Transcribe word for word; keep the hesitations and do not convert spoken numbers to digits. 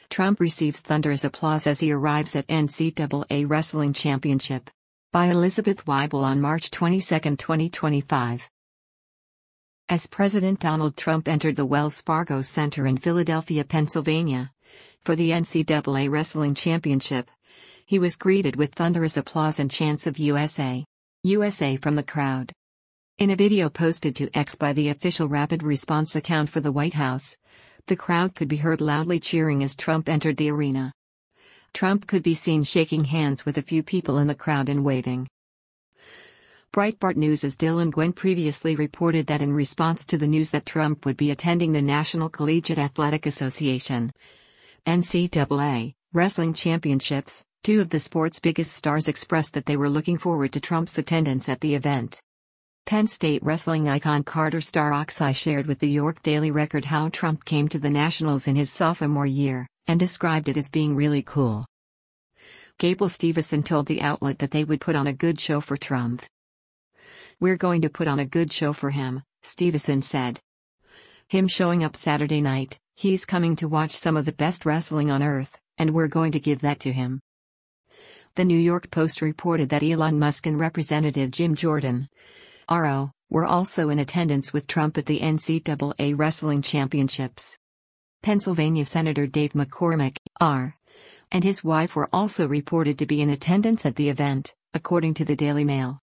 Trump receives thunderous applause as he arrives at N C double A Wrestling Championship. By Elizabeth Weibel on March twenty-second, twenty twenty-five. As President Donald Trump entered the Wells Fargo Center in Philadelphia, Pennsylvania, for the N C double A Wrestling Championship, he was greeted with thunderous applause and chants of U S A, U S A from the crowd. In a video posted to X by the official rapid response account for the White House, the crowd could be heard loudly cheering as Trump entered the arena. Trump could be seen shaking hands with a few people in the crowd and waving. Breitbart News' Dylan Gwynn previously reported that in response to the news that Trump would be attending the National Collegiate Athletic Association N C double A Wrestling Championships, two of the sport's biggest stars expressed that they were looking forward to Trump's attendance at the event. Penn State wrestling icon Carter Star Oxy shared with the York Daily Record how Trump came to the Nationals in his sophomore year, and described it as being really cool. Gable Steveson told the outlet that they would put on a good show for Trump. "We're going to put on a good show for him," Steveson said. "Him showing up Saturday night, he's coming to watch some of the best wrestling on earth, and we're going to give that to him." The New York Post reported that Elon Musk and Representative Jim Jordan, R O, were also in attendance with Trump at the N C double A Wrestling Championships. Pennsylvania Senator Dave McCormick, R, and his wife were also reported to be in attendance at the event, according to the Daily Mail.